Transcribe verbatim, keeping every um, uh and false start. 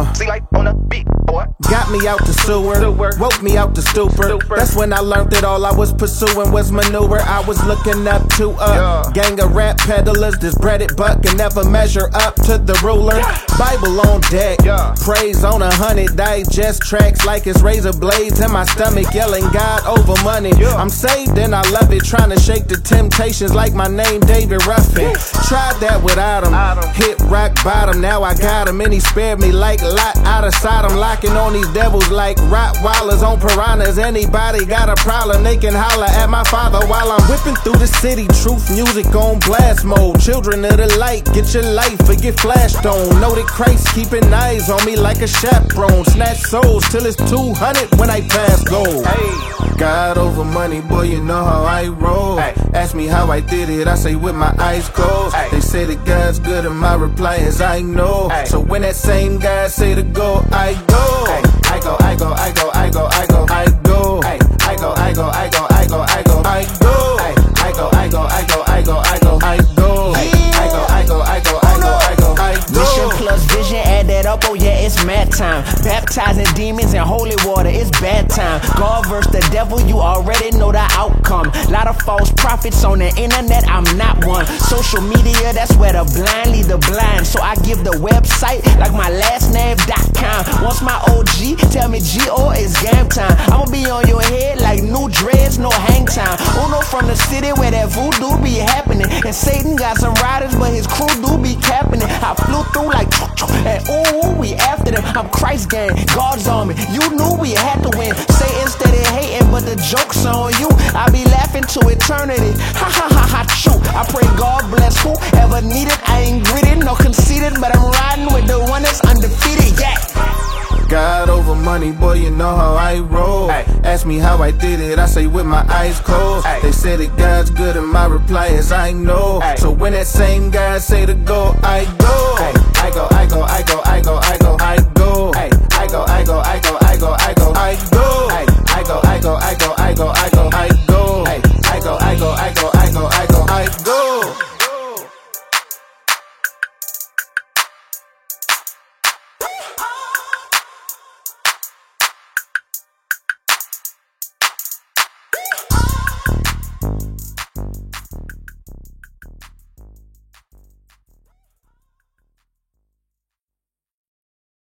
See life on the beat, boy. Got me out the sewer, Sewer. woke me out the stupor. Stupor. That's when I learned that all I was pursuing was manure. I was looking up to a Yeah. gang of rap peddlers. This breaded buck can never measure up to the ruler. Bible on deck, Yeah. praise on a hundred. Digest tracks like it's razor blades in my stomach, yelling God over money. Yeah. I'm saved and I love it, trying to shake the temptations like my name David Ruffin. Tried that without him, Out 'em. hit rock bottom. Now I got him and he spared me like Lot out of Sodom. Locking on these devils like Rottweilers on piranhas. Anybody got a problem, they can holler at my father while I'm whipping through the city. Truth music on blast mode. Children of the light, get your life or get flashed on. Know that Christ keeping eyes on me like a chaperone. Snatch souls till it's two hundred when I pass gold. Hey. God over money, boy, you know how I roll. Hey. Ask me how I did it, I say with my eyes closed. Hey. They say that God's good and my reply is I know. Hey. So when that same God say to go, I go. Hey. I go, I go, I go, I go, I go, I go. Hey. I go, I go, I go, I go, I go, I go. Hey. I go, I go, I go, I go, I go, I go. Hey. I go, I go, I go, I go, I go, I go. Mission plus vision, add that up, oh yeah, it's mad time. Baptizing demons in holy water, it's bad time. God versus the devil, you already know the outcome. Lot of false prophets on the internet, I'm not one. Social media, that's where the blind lead the blind. So I give the website like my last name dot com. Once my O G tell me G O is game time, I'ma be on your head like new dreads, no hang time. Uno from the city where that voodoo be happening. And Satan got some riders, but his crew do be capping it. I flew through like and ooh, we after them. I'm Christ gang, God's army. You knew we had to win. Satan steady hating, but the joke's on you. I be laughing to eternity. Ha ha ha ha, true. I pray God bless whoever needed. I ain't greedy, no conceited, but I'm riding with the one that's undefeated. Yeah. God over money, boy, you know how I roll. Hey. Ask me how I did it, I say with my eyes closed. Hey. They say that God's good and my reply is I know. Hey. So when that same God say to go, I go. Hey. I go, I go, I go, I go, I go, I go. Hey. I go, I go, I go, I go, I go, I go. Hey. I go, I go, I go, I go, I go, I go.